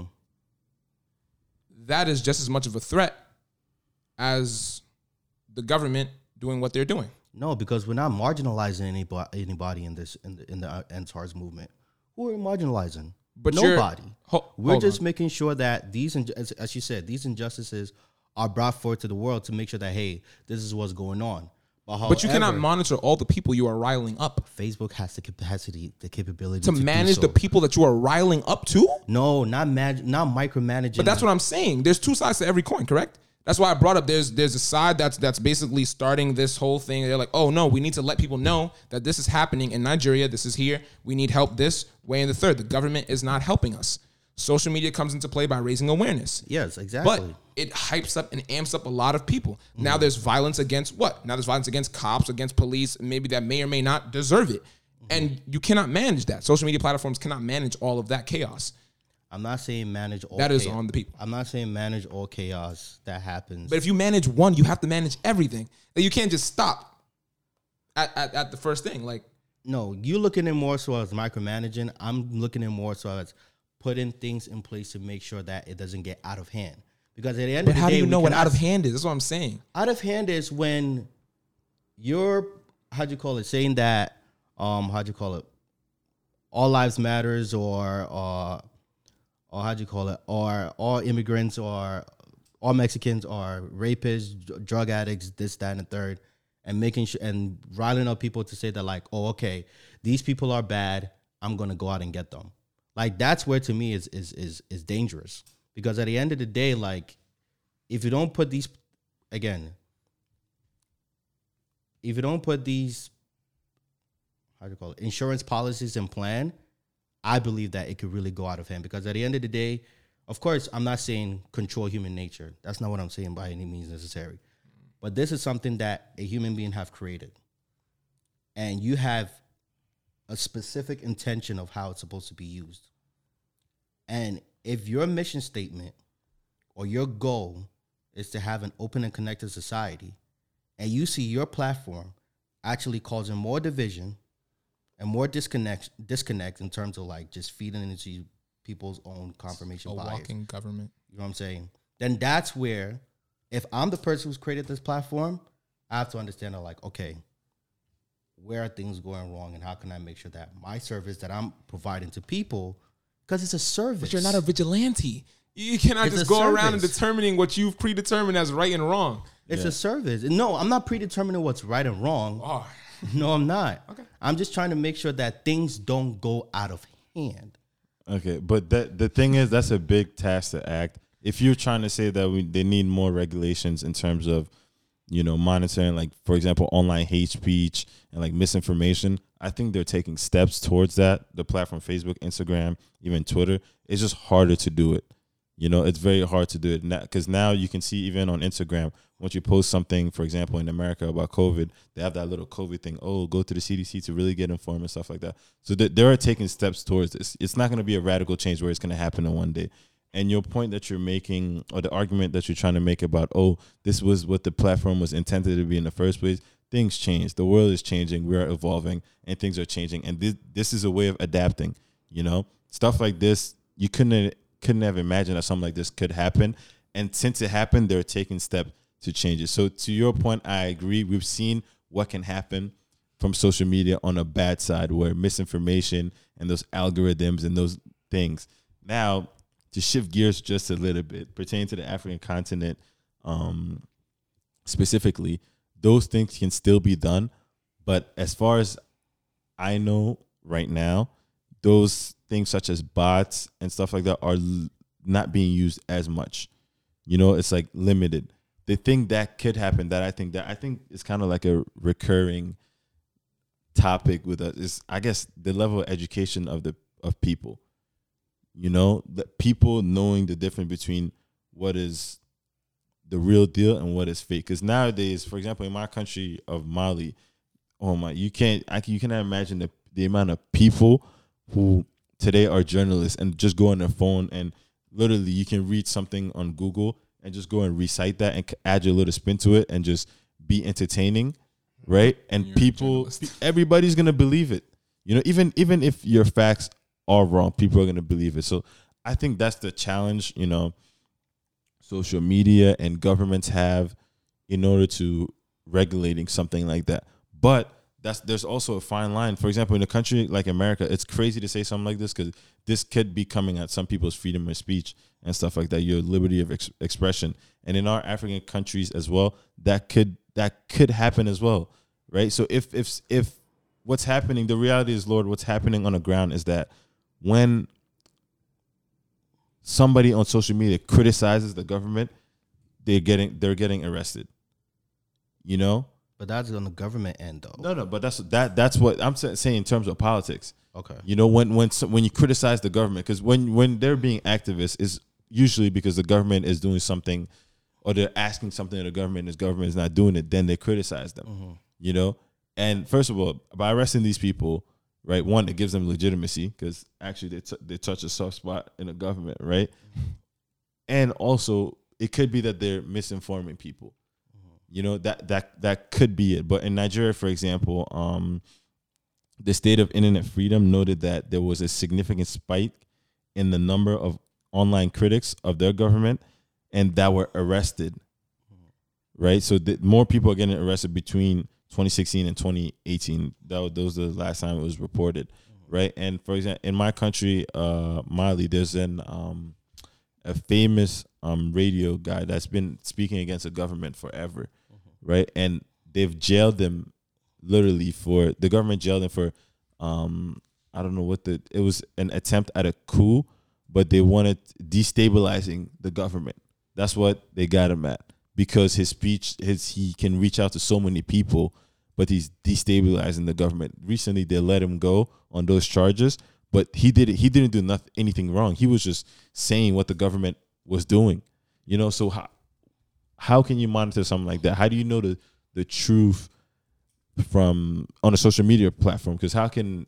B: That is just as much of a threat as the government doing what they're doing.
E: no, because we're not marginalizing anybody, anybody in this in the in the uh, N SARS movement. Who are we marginalizing?
B: But you're-
E: nobody.
B: Ho-
E: We're
B: hold
E: just
B: on.
E: making sure that these, inju- as, as you said, these injustices are brought forth to the world to make sure that, hey, this is what's going on. But,
B: But you cannot
E: however,
B: monitor all the people you are riling up.
E: Facebook has the capacity, the capability
B: To
E: to,
B: manage
E: do
B: the
E: so.
B: people that you are riling up to?
E: No, not mag- not micromanaging.
B: But that's what I'm saying. There's two sides to every coin, correct? That's why I brought up there's there's a side that's that's basically starting this whole thing. They're like, oh no, we need to let people know that this is happening in Nigeria. This is here. We need help this way and the third. The government is not helping us. Social media comes into play by raising awareness.
E: Yes, exactly.
B: But it hypes up and amps up a lot of people. Now there's violence against what? Now there's violence against cops, against police, maybe that may or may not deserve it. And you cannot manage that. Social media platforms cannot manage all of that chaos.
E: I'm not saying manage all
B: That is
E: chaos.
B: on the people.
E: I'm not saying manage all chaos that happens.
B: But if you manage one, you have to manage everything. Like, you can't just stop at, at, at the first thing. Like,
E: no, you looking at more so as micromanaging. I'm looking at more so as putting things in place to make sure that it doesn't get out of hand. Because at the end
B: but
E: of the
B: how
E: day,
B: do you
E: we
B: know what
E: cannot-
B: out of hand is? That's what I'm saying.
E: Out of hand is when you're, how'd you call it, saying that, um, how'd you call it, all lives matters, or, uh, or how'd you call it, or all immigrants, or all Mexicans are rapists, dr- drug addicts, this, that, and the third, and making sure, and riling up people to say that, like, oh, okay, these people are bad, I'm gonna go out and get them. Like, that's where, to me, is is is is dangerous. Because at the end of the day, like, if you don't put these, again, if you don't put these, how do you call it, insurance policies in plan, I believe that it could really go out of hand. Because at the end of the day, of course, I'm not saying control human nature. That's not what I'm saying by any means necessary. But this is something that a human being have created. And you have a specific intention of how it's supposed to be used. And if your mission statement or your goal is to have an open and connected society, and you see your platform actually causing more division and more disconnect disconnect in terms of like just feeding into people's own confirmation
B: A
E: bias,
B: walking government.
E: you know what I'm saying? Then that's where, if I'm the person who's created this platform, I have to understand that, like, okay, where are things going wrong, and how can I make sure that my service that I'm providing to people, because it's a service.
B: But you're not a vigilante. You cannot
E: It's
B: just
E: a
B: go around and
E: service.
B: determining what you've predetermined as right and wrong.
E: It's
C: Yeah.
E: a service. No, I'm not predetermining what's right and wrong.
B: Oh,
E: No, I'm not.
B: Okay.
E: I'm just trying to make sure that things don't go out of hand.
C: Okay, but that the thing is, that's a big task to act. If you're trying to say that we they need more regulations in terms of, you know, monitoring, like, for example, online hate speech and like misinformation, I think they're taking steps towards that. The platform, Facebook, Instagram, even Twitter, it's just harder to do it. You know, it's very hard to do it now, because now you can see even on Instagram, once you post something, for example, in America about COVID, they have that little COVID thing. Oh, go to the C D C to really get informed and stuff like that. So th- they are taking steps towards this. It's not going to be a radical change where it's going to happen in one day. And your point that you're making, or the argument that you're trying to make about, oh, this was what the platform was intended to be in the first place, things change. The world is changing. We are evolving, and things are changing. And this this is a way of adapting. You know, stuff like this, you couldn't couldn't have imagined that something like this could happen. And since it happened, they're taking steps to change it. So to your point, I agree. We've seen what can happen from social media on a bad side, where misinformation and those algorithms and those things. Now, to shift gears just a little bit, pertaining to the African continent um, specifically, those things can still be done. But as far as I know right now, those things such as bots and stuff like that are l- not being used as much. You know, it's like limited. The thing that could happen that I think that I think is kind of like a recurring topic with us is, I guess, the level of education of the of people. You know, the people knowing the difference between what is the real deal and what is fake. Because nowadays, for example, in my country of Mali, oh my, you can't, I can, you cannot imagine the the amount of people who today are journalists and just go on their phone and literally you can read something on Google and just go and recite that and add your little spin to it and just be entertaining, right? And
B: You're a
C: people,
B: journalist.
C: everybody's gonna believe it. You know, even even if your facts are wrong, people are gonna believe it. So I think that's the challenge, you know, social media and governments have in order to regulating something like that. But that's there's also a fine line. For example, in a country like America, it's crazy to say something like this because this could be coming at some people's freedom of speech and stuff like that, your liberty of ex- expression. And in our African countries as well, that could that could happen as well, right? So if if if what's happening, the reality is, Lord, what's happening on the ground is that when somebody on social media criticizes the government, they're getting they're getting arrested. You know?
E: But that's on the government end, though.
C: No, no, but that's that. That's what I'm sa- saying in terms of politics.
E: Okay.
C: You know, when when so- when you criticize the government, because when when they're being activists, is usually because the government is doing something, or they're asking something of the government, and the government is not doing it. Then they criticize them.
E: Mm-hmm.
C: You know, and first of all, by arresting these people, right? One, it gives them legitimacy because actually they t- they touch a soft spot in the government, right? And also, it could be that they're misinforming people. You know, that that that could be it. But in Nigeria, for example, um, the State of Internet Freedom noted that there was a significant spike in the number of online critics of their government and that were arrested. Right? So the, more people are getting arrested between twenty sixteen and twenty eighteen. That was, those are the last time it was reported. Right? And for example, in my country, uh, Mali, there's an um, a famous um, radio guy that's been speaking against the government forever. Right? And they've jailed them literally for, the government jailed them for, um, I don't know what the, it was an attempt at a coup, but they wanted destabilizing the government. That's what they got him at, because his speech, his he can reach out to so many people, but he's destabilizing the government. Recently, they let him go on those charges, but he did he didn't do nothing, anything wrong. He was just saying what the government was doing. You know, so how how can you monitor something like that? How do you know the the truth from on a social media platform? Because how can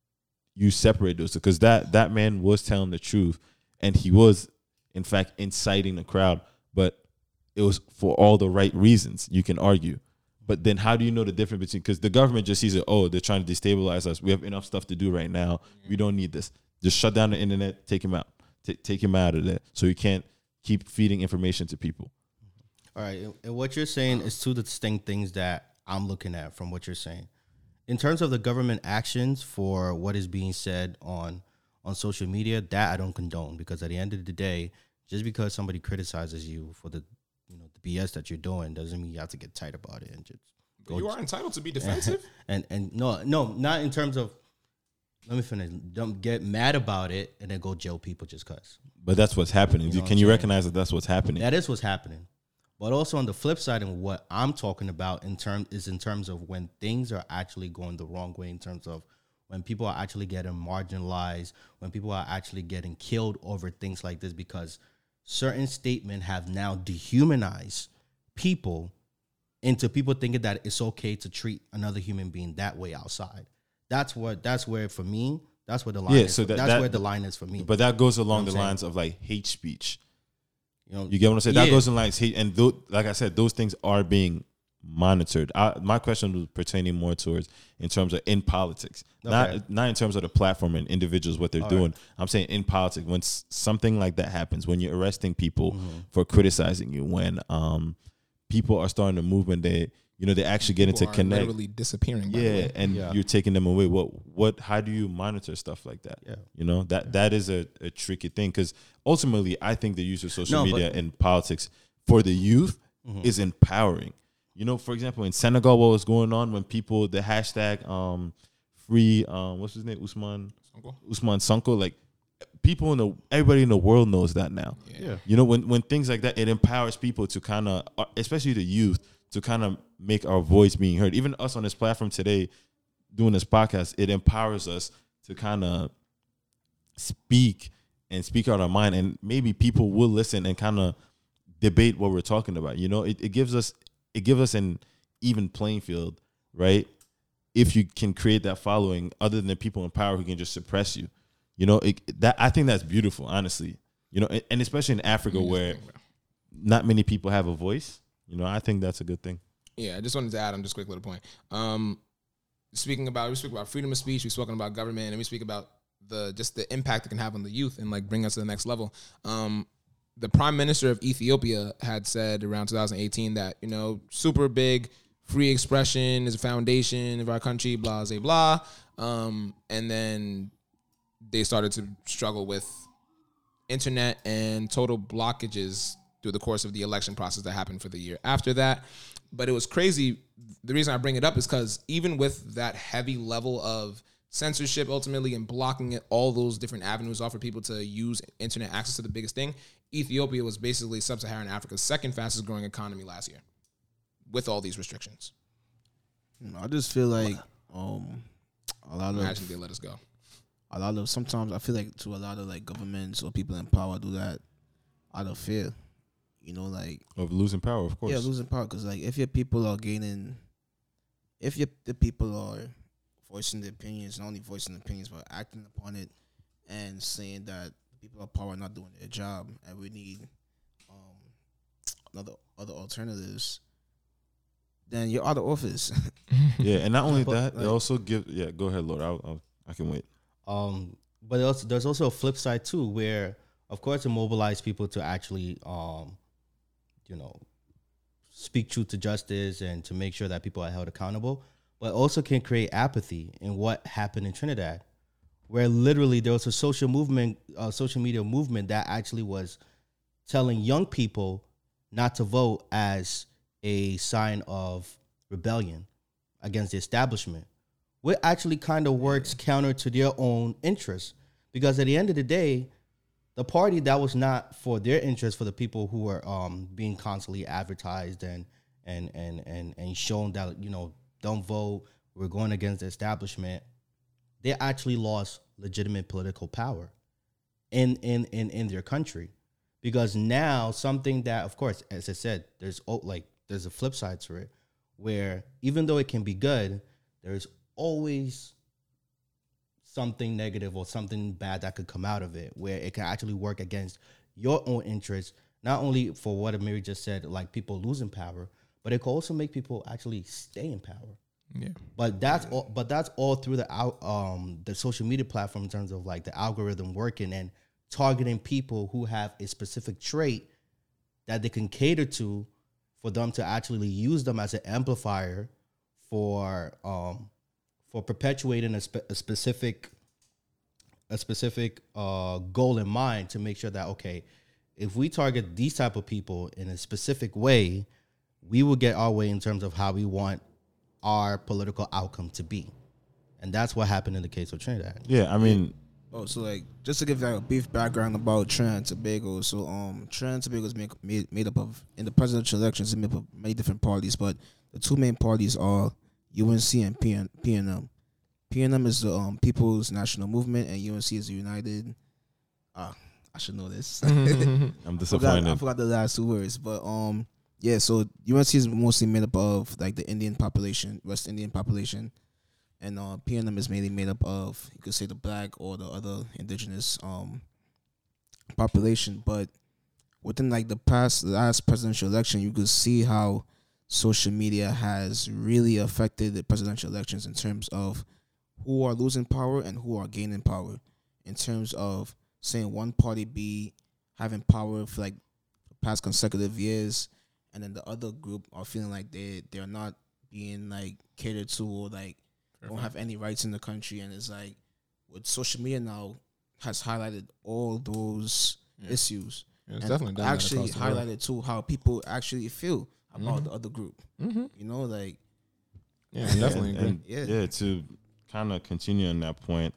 C: you separate those? Because that that man was telling the truth, and he was in fact inciting the crowd, but it was for all the right reasons, you can argue. But then how do you know the difference between, because the government just sees it, oh, they're trying to destabilize us, we have enough stuff to do right now, we don't need this, just shut down the internet, take him out, T- take him out of there, so you can't keep feeding information to people.
E: All right, and what you're saying is two distinct things that I'm looking at from what you're saying. In terms of the government actions for what is being said on on social media, that I don't condone, because at the end of the day, just because somebody criticizes you for the you know the B S that you're doing doesn't mean you have to get tight about it and just go.
B: You are entitled to be defensive.
E: and and no no not in terms of, let me finish. Don't get mad about it and then go jail people just cause.
C: But that's what's happening.
E: You know
C: Can
E: what
C: you
E: I'm
C: recognize that that's what's happening?
E: That is what's happening. But also on the flip side, and what I'm talking about in term is in terms of when things are actually going the wrong way, in terms of when people are actually getting marginalized, when people are actually getting killed over things like this, because certain statements have now dehumanized people into people thinking that it's okay to treat another human being that way outside. That's what. That's where for me. That's where the line.
C: Yeah,
E: is.
C: so that-
E: that's
C: that-
E: where the line is for me.
C: But that goes along
E: You know
C: the
E: what I'm
C: lines of like hate speech.
E: You know,
C: You get what I'm saying? That
E: yeah.
C: goes in lines hate, and tho- like I said, those things are being monitored. I, my question was pertaining more towards in terms of in politics,
E: Okay.
C: not not in terms of the platform and individuals what they're
E: All
C: doing.
E: right.
C: I'm saying in politics, when s- something like that happens, when you're arresting people
E: Mm-hmm.
C: for criticizing you, when um people are starting a movement, they you know they actually get into
B: People are
C: connect.
B: literally disappearing. By the
C: Yeah,
B: way.
C: and
E: Yeah.
C: you're taking them away. What what? How do you monitor stuff like that?
E: Yeah.
C: You know that that is a, a tricky thing, because ultimately, I think the use of social
E: No, but-
C: media in politics for the youth
E: Mhm.
C: is empowering. You know, for example, in Senegal, what was going on when people the hashtag um free um what's his name Usman
B: Uncle?
C: Usman Sonko, like people in the everybody in the world knows that now.
E: Yeah.
C: You know, when when things like that, it empowers people to kind of, especially the youth, to kind of make our voice being heard. Even us on this platform today, doing this podcast, it empowers us to kind of speak and speak out our mind, and maybe people will listen and kind of debate what we're talking about. You know, it, it gives us it gives us an even playing field, right? If you can create that following, other than the people in power who can just suppress you. You know, it, that I think that's beautiful, honestly. You know, and, and especially in Africa where not many people have a voice. You know, I think that's a good thing.
B: Yeah, I just wanted to add on just a quick little point. Um, speaking about, we speak about freedom of speech, we've spoken about government, and we speak about the just the impact it can have on the youth and like bring us to the next level. Um, the Prime Minister of Ethiopia had said around two thousand eighteen that, you know, super big free expression is a foundation of our country, blah, blah, blah. Um, and then they started to struggle with internet and total blockages through the course of the election process that happened for the year after that. But it was crazy. The reason I bring it up is because even with that heavy level of censorship ultimately and blocking it, all those different avenues off for people to use internet access to the biggest thing, Ethiopia was basically sub-Saharan Africa's second fastest growing economy last year with all these restrictions.
D: I just feel like um, a lot
B: Imagine
D: of
B: they let us go.
D: a lot of sometimes I feel like to a lot of like governments or people in power do that out of fear. You know, like
C: Of losing power, of course.
D: yeah, losing power because like if your people are gaining, if your the people are voicing their opinions, not only voicing opinions, but acting upon it and saying that people of power are not doing their job and we need um, another other alternatives, then you're out of office.
C: Yeah, and not only
D: But,
C: that,
D: like-
C: it also give. Yeah, go ahead, Lord. I'll, I'll, I can wait.
E: Um, but also, there's also a flip side too, where of course it mobilize people to actually, um, you know, speak truth to justice and to make sure that people are held accountable. But also can create apathy in what happened in Trinidad, where literally there was a social movement, uh, social media movement that actually was telling young people not to vote as a sign of rebellion against the establishment, which actually kind of works counter to their own interests. Because at the end of the day, the party that was not for their interest, for the people who were um, being constantly advertised and and and and and shown that, you know, don't vote, we're going against the establishment, they actually lost legitimate political power in in in, in their country. Because now something that, of course, as I said, there's oh, like there's a flip side to it, where even though it can be good, there's always something negative or something bad that could come out of it, where it can actually work against your own interests, not only for what Amiri just said, like people losing power, but it can also make people actually stay in power.
B: Yeah.
E: But that's all. But that's all through the out um the social media platform in terms of like the algorithm working and targeting people who have a specific trait that they can cater to, for them to actually use them as an amplifier for um for perpetuating a, spe- a specific a specific uh goal in mind, to make sure that, okay, if we target these type of people in a specific way, we will get our way in terms of how we want our political outcome to be. And that's what happened in the case of Trinidad.
C: Yeah, I mean,
D: Oh, so like just to give like a brief background about Trinidad and Tobago. So um, Trinidad and Tobago is made, made made up of, in the presidential elections, it's made up of many different parties, but the two main parties are U N C and P N, P N M. P N M is the um People's National Movement, and U N C is the United. Ah, I should know this.
C: I'm
D: I forgot,
C: disappointed.
D: I forgot the last two words, but um, yeah. So U N C is mostly made up of like the Indian population, West Indian population, and uh, P N M is mainly made up of, you could say, the black or the other indigenous um population. But within like the past last presidential election, you could see how social media has really affected the presidential elections in terms of who are losing power and who are gaining power, in terms of saying one party be having power for like the past consecutive years, and then the other group are feeling like they they're not being like catered to, or like don't have any rights in the country. And it's like, with social media now has highlighted all those
B: Yeah.
D: issues.
B: Yeah, it's
D: And
B: definitely done that
D: actually
B: across the world.
D: highlighted too how people actually feel about
B: Mhm.
D: the other group.
B: Mm-hmm.
D: You know, like
B: Yeah, I definitely
C: and,
B: agree.
C: and,
D: Yeah.
C: yeah, to kind of continue on that point,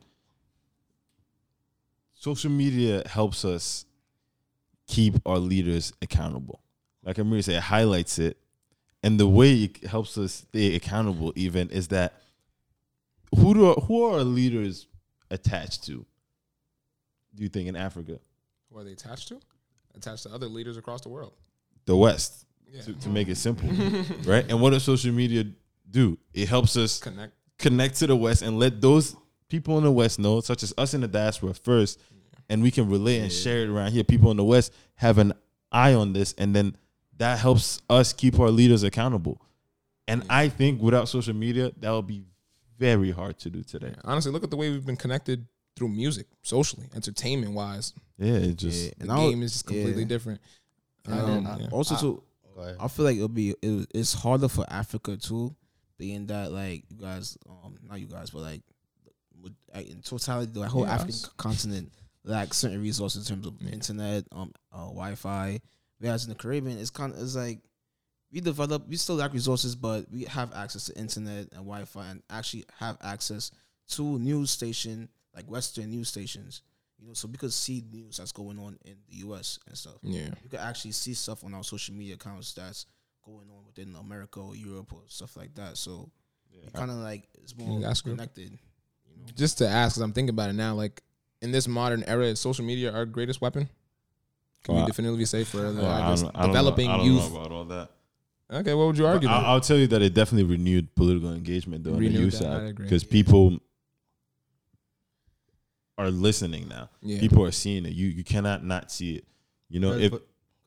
C: social media helps us keep our leaders accountable. Like Amiri said, it highlights it. And the way it helps us stay accountable even is that who do who are our leaders attached to, do you think, in Africa?
B: Who are they attached to? Attached to other leaders across the world.
C: The West,
B: Yeah.
C: to, to make it simple, right? And what does social media do? It helps us
B: Connect.
C: connect to the West and let those people in the West know, such as us in the diaspora first, and we can relate and share it around here. People in the West have an eye on this, and then that helps us keep our leaders accountable. And
B: Yeah.
C: I think without social media, that would be very hard to do today.
B: Yeah. Honestly, look at the way we've been connected through music, socially, entertainment wise.
C: Yeah, it just
D: yeah.
B: The
D: And I
B: game is just completely
D: yeah.
B: different.
D: And,
B: Um,
D: um,
B: yeah.
D: also
E: I-
D: too,
E: Go ahead.
D: I feel like it'll be it, it's harder for Africa too, being that like you guys, um, not you guys, but like, with, like in totality, the whole
B: Yeah,
D: African
B: us.
D: continent lacks certain resources in terms of
B: Yeah.
D: internet, um, uh, Wi-Fi. Whereas in the Caribbean, it's kind of it's like we develop, we still lack resources, but we have access to internet and Wi-Fi, and actually have access to news station like Western news stations. You know, so we could see news that's going on in the U S and stuff.
B: Yeah.
D: You could actually see stuff on our social media accounts that's going on within America or Europe or stuff like that. So you kind of like it's more
B: Yeah, that's good.
D: connected. You know,
B: Just to ask, because I'm thinking about it now, like in this modern era, is social media our greatest weapon? Can
C: Well,
B: we definitively say for the,
C: well,
B: I
C: I
B: guess,
C: don't, I don't
B: developing
C: know, I don't
B: youth?
C: know about all that.
B: Okay, what would you argue?
C: I'll, I'll tell you that it definitely renewed political engagement though on the
B: Renewed
C: youth
B: that, I
C: side
B: agree.
C: because people are listening now.
B: Yeah.
C: People are seeing it. You you cannot not see it. You know
E: But-
C: if.
E: but-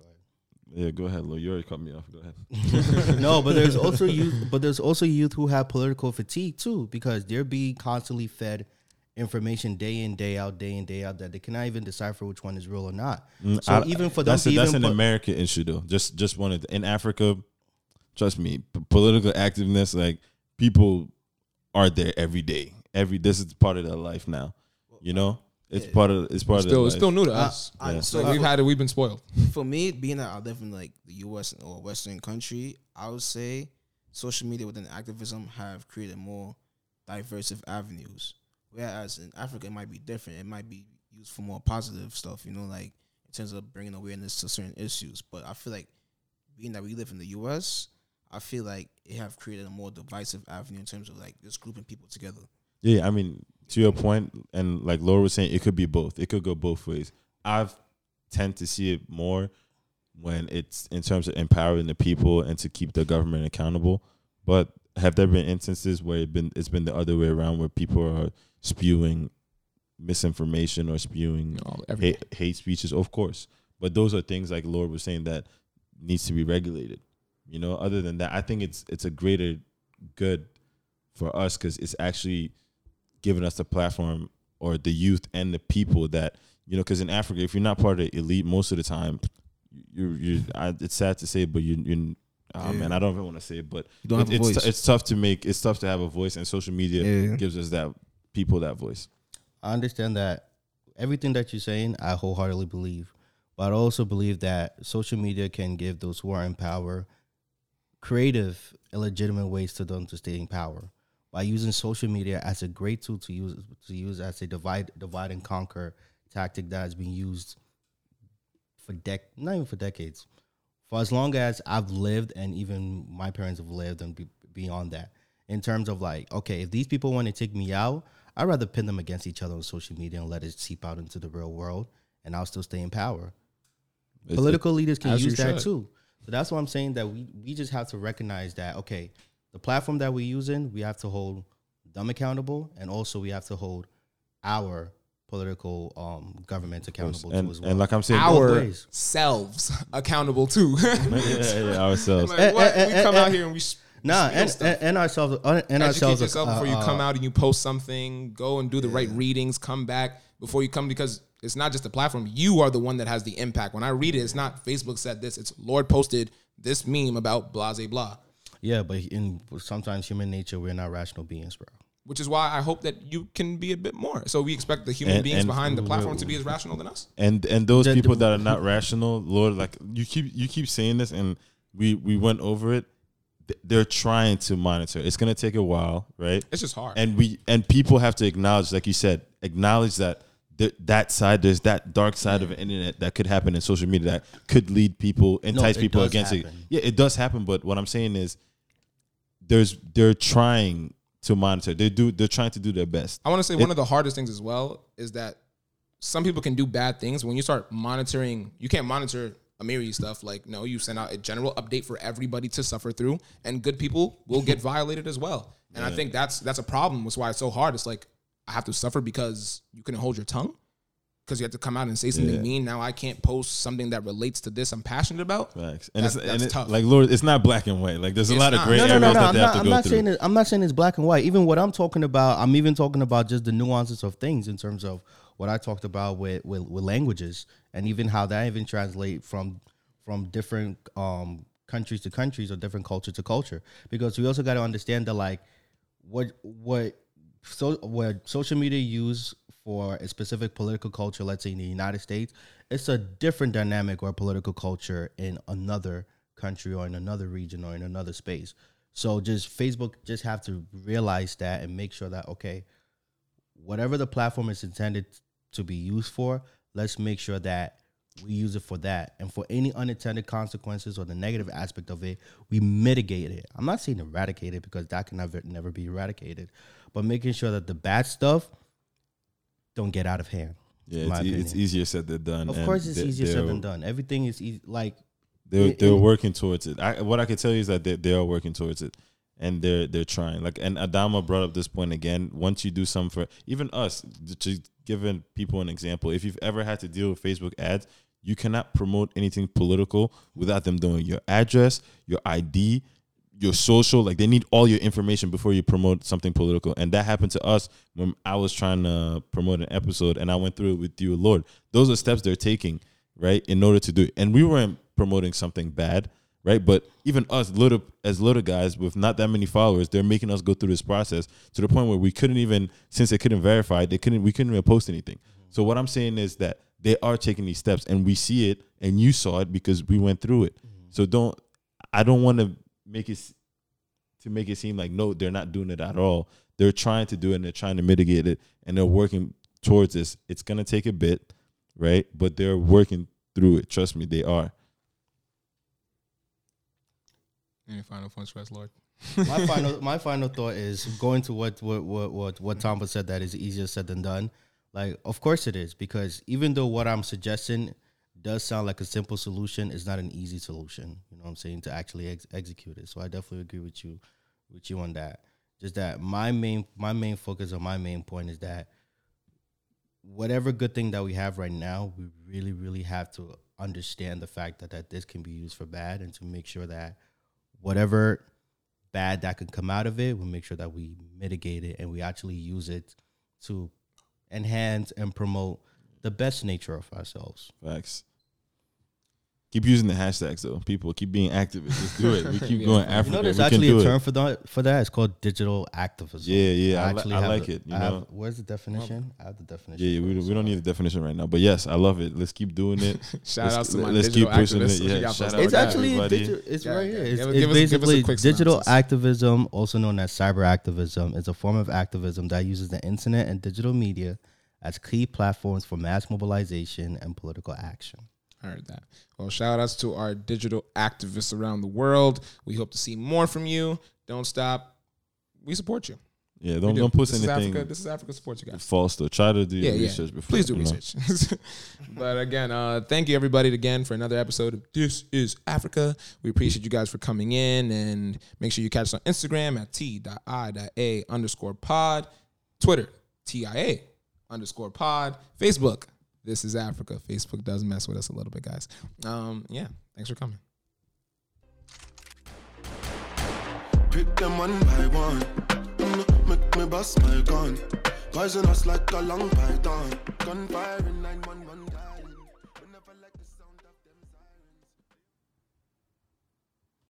C: Yeah, go ahead, Lo. You already cut me off. Go ahead.
E: no, but there's also youth. But there's also youth who have political fatigue too, because they're being constantly fed information day in, day out, day in, day out that they cannot even decipher which one is real or not.
C: Mm,
E: So
C: I-
E: even for them
C: that's
E: to
C: a, that's
E: even
C: an
E: put-
C: American issue though. Just just wanted in Africa. Trust me, p- political activeness, like people are there every day. Every this is part of their life now. You know, it's
D: Yeah.
C: part of it's part
B: Still,
C: of
B: it's
C: their
B: still
C: life.
B: new to
D: I-
B: us.
D: I-
C: Yeah.
D: so
B: Like, we've had it. We've been spoiled.
D: for me, being that I live in like the U S or Western country, I would say social media within activism have created more diverse avenues. Whereas in Africa, it might be different. It might be used for more positive stuff, you know, like in terms of bringing awareness to certain issues. But I feel like being that we live in the U S, I feel like it have created a more divisive avenue in terms of like just grouping people together.
C: Yeah, I mean, to your point, and like Laura was saying, it could be both. It could go both ways. I've tend to see it more when it's in terms of empowering the people and to keep the government accountable. But have there been instances where it been it's been the other way around, where people are spewing misinformation or spewing
B: You know, every,
C: hate, hate speeches? Of course, but those are things like Laura was saying that needs to be regulated. You know, other than that, I think it's it's a greater good for us because it's actually giving us the platform, or the youth and the people that, you know, because in Africa, if you're not part of the elite, most of the time, you're, you're I, it's sad to say, but you, you oh
D: Yeah.
C: man, I don't even want to say it, but
D: You don't
C: it,
D: have a
C: it's,
D: voice.
C: t- it's tough to make, it's tough to have a voice, and social media
D: Yeah.
C: gives us that, people that voice.
E: I understand that everything that you're saying, I wholeheartedly believe. But I also believe that social media can give those who are in power creative and legitimate ways to them to stay in power by using social media as a great tool to use to use as a divide divide and conquer tactic that has been used for dec not even for decades, for as long as I've lived, and even my parents have lived, and be, beyond that. In terms of like, okay, if these people want to take me out, I'd rather pin them against each other on social media and let it seep out into the real world, and I'll still stay in power.
C: It's-
E: Political leaders can
B: as you
E: use that
B: should.
E: too. So that's why I'm saying that we, we just have to recognize that, okay, the platform that we're using, we have to hold them accountable, and also we have to hold our political um, government accountable
C: and,
E: too as well.
C: and like I'm saying,
E: Both
B: our
E: ways.
B: selves accountable too.
C: yeah, yeah, yeah, ourselves.
B: Like, what?
E: Eh, eh,
B: we
E: eh,
B: come
E: eh,
B: out here and we. s-
E: Nah,
B: spiel
E: and,
B: stuff.
E: and, and ourselves, uh, and
B: Educate
E: ourselves
B: yourself
E: uh,
B: before you
E: uh,
B: come out and you post something. Go and do the right readings. Come back before you come, because it's not just the platform. You are the one that has the impact. When I read it, it's not Facebook said this. It's Lord posted this meme about blah, blah, blah.
E: Yeah, but in sometimes human nature, we're not rational beings, bro.
B: Which is why I hope that you can be a bit more. So we expect the human
C: And-
B: beings
C: and-
B: behind the platform to be as rational than us.
C: And and those
E: The-
C: people
E: the-
C: that are not rational, Lord, like you keep you keep saying this, and we we went over it. Th- They're trying to monitor. It's gonna take a while, right?
B: It's just hard.
C: And we and people have to acknowledge, like you said, acknowledge that th- that side, there's that dark side of the internet that could happen in social media that could lead people, entice
E: it
C: people
E: does
C: against it.
E: happen.
C: Yeah, it does happen. But what I'm saying is, there's they're trying to monitor. They do. They're trying to do their best.
B: I want to say
C: It-
B: one of the hardest things as well is that some people can do bad things. When you start monitoring, you can't monitor Amiri stuff. Like, no, you send out a general update for everybody to suffer through, and good people will get violated as well. And I think that's that's a problem. That's why it's so hard. It's like, I have to suffer because you couldn't hold your tongue, because you have to come out and say something
C: Yeah.
B: mean. Now I can't post something that relates to this I'm passionate about.
C: Facts. And
B: That's-
C: it's
B: that's
C: and it,
B: tough.
C: like Lord, it's not black and white. Like there's a
B: It's
C: lot of
B: not.
C: gray
E: No, no,
C: areas
E: no, no.
C: that
E: I'm
C: they
E: not.
C: have to
E: I'm
C: go
E: not
C: through.
E: saying it, I'm not saying it's black and white. Even what I'm talking about, I'm even talking about just the nuances of things in terms of what I talked about with with, with languages, and even how that even translate from from different um, countries to countries, or different culture to culture. Because we also got to understand that, like, what what so what social media use for a specific political culture, let's say in the United States, it's a different dynamic or political culture in another country or in another region or in another space. So just Facebook just have to realize that and make sure that, okay, whatever the platform is intended to be used for, let's make sure that we use it for that. And for any unintended consequences or the negative aspect of it, we mitigate it. I'm not saying eradicate it, because that can never, never be eradicated, but making sure that the bad stuff don't get out of hand.
C: Yeah,
E: in my
C: it's, e- it's
E: opinion.
C: easier said than done.
E: Of
C: and
E: course, it's
C: they-
E: easier said
C: they'll-
E: than done. Everything is easy. Like,
C: They're they're working towards it. I, what I can tell you is that they they are working towards it, and they're they're trying. Like, and Adama brought up this point again. Once you do something for even us, to giving people an example, if you've ever had to deal with Facebook ads, you cannot promote anything political without them doing your address, your I D, your social. Like, they need all your information before you promote something political. And that happened to us when I was trying to promote an episode, and I went through it with you, Lord. Those are steps they're taking, right, in order to do it. And we weren't promoting something bad, right? But even us, little as little guys with not that many followers, they're making us go through this process to the point where we couldn't even, since they couldn't verify, they couldn't, we couldn't even post anything. Mm-hmm. So what I'm saying is that they are taking these steps, and we see it, and you saw it because we went through it. Mm-hmm. So don't, I don't want to make it to make it seem like no, they're not doing it at all. They're trying to do it, and they're trying to mitigate it, and they're working towards this. It's gonna take a bit, right? But they're working through it. Trust me, they are.
B: Any final points for us, Lord?
E: my final my final thought is going to what what what what, what Tamba said, that is easier said than done. Like, of course it is, because even though what I'm suggesting does sound like a simple solution, it's not an easy solution. You know what I'm saying, to actually ex- execute it. So I definitely agree with you with you on that. Just that my main my main focus or my main point is that whatever good thing that we have right now, we really really have to understand the fact that, that this can be used for bad, and to make sure that whatever bad that could come out of it, we'll make sure that we mitigate it and we actually use it to enhance and promote the best nature of ourselves.
C: Facts. Keep using the hashtags though. People keep being activists. Just do it. We keep
B: Yeah.
C: going
B: You know,
C: Africa.
E: You know, there's
C: we
E: actually
C: can do
E: a term
C: it.
E: for that. For that, it's called digital activism.
C: Yeah, yeah. I, li-
E: actually
C: I
E: have
C: like
E: the-
C: it. You
E: I
C: know.
E: have, where's the definition? I have the definition.
C: Yeah, yeah, we
E: for it,
C: don't, we don't
E: so-
C: need a definition right now, but yes, I love it. Let's keep doing it.
B: Shout
C: Let's-
B: out to my
C: let's
B: digital
C: keep pushing
B: activists.
C: it.
B: What you
C: Yeah,
B: got for
C: shout
B: us?
C: out
E: It's
C: to
E: actually
C: everybody.
E: digital, it's
B: Yeah,
E: right
B: yeah.
E: here. It's,
B: Give us-
E: it's
B: give us- give us a
E: basically
B: quick
E: digital
B: synopsis.
E: activism, also known as cyber activism. It's a form of activism that uses the internet and digital media as key platforms for mass mobilization and political action.
B: I heard that. Well, shout outs to our digital activists around the world. We hope to see more from you. Don't stop. We support you.
C: Yeah,
B: We
C: don't
B: do.
C: don't post
B: this
C: anything
B: Is Africa, this is Africa supports you guys.
C: false though. Try to do
B: Yeah,
C: your
B: yeah.
C: research before.
B: Please do
C: you know.
B: research. But again, uh, thank you everybody again for another episode of This is Africa. We appreciate you guys for coming in, and make sure you catch us on Instagram at T.I.A underscore pod, Twitter, T I A underscore pod, Facebook, This is Africa. Facebook does mess with us a little bit, guys. Um, yeah, thanks for coming.
A: Pick them one by one. Mm, make me bust my gun. Poison us like a long python. Gunfire in nine one one.